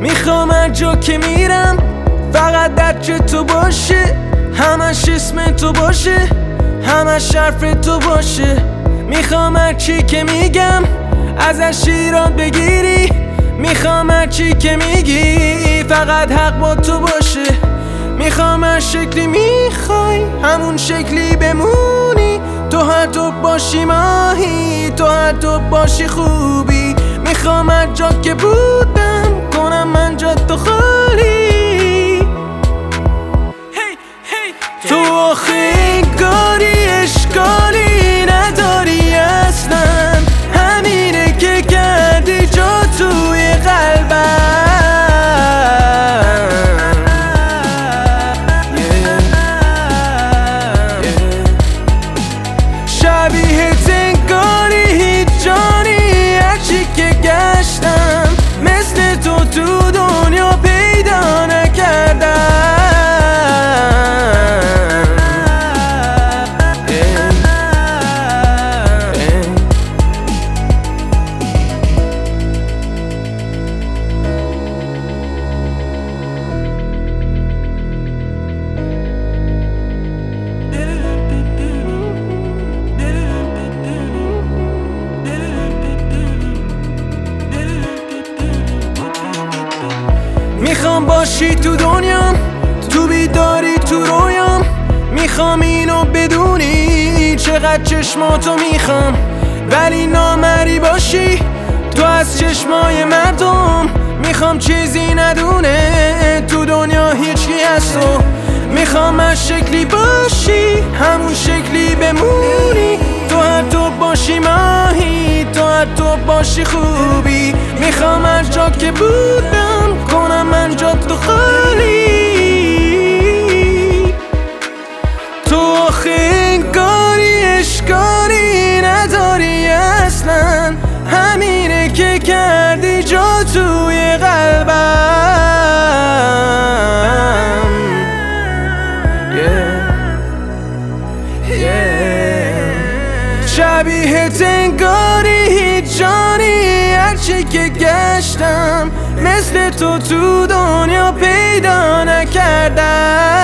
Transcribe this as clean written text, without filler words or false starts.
میخوام هر جا که میرم فقط درچه تو باشه، همش اسم تو باشه، همش حرف تو باشه. میخوام هر چی که میگم ازش ایراد بگیری، میخوام هر چی که میگی فقط حق با تو باشه. میخوام هر شکلی میخوای همون شکلی بمونی، تو هر تو باشی ماهی، تو هر تو باشی خوبی. میخوام هر جا که بودم کنم من جا تو خالی. تو آخه انگاری اشکالی نداری اصلا، همینه که کردی جا توی قلبم. شبیهت انگاری هیچ جانی، هرچی که گشتم مثل تو دنیا پیدا نکردم. میخوام باشی تو دنیام، تو بیداری تو رویام. میخوام اینو بدونی چقدر چشماتو میخوام، ولی نامری باشی تو از چشمای مردم. میخوام چیزی ندونه تو دنیا هیچکی از تو. میخوام از شکلی باشی همون شکلی بمونی، تو هر تو باشی ماهی، تو هر تو باشی خوبی. میخوام هر جا که بودم کنم من جا تو خالی. تو آخه انگاری اشکالی نداری اصلا، همینه که کردی جا توی قلبم. شبیهت انگاری هیچ جانی، هرچی که گشتم مثل تو دنیا پیدا نکردم.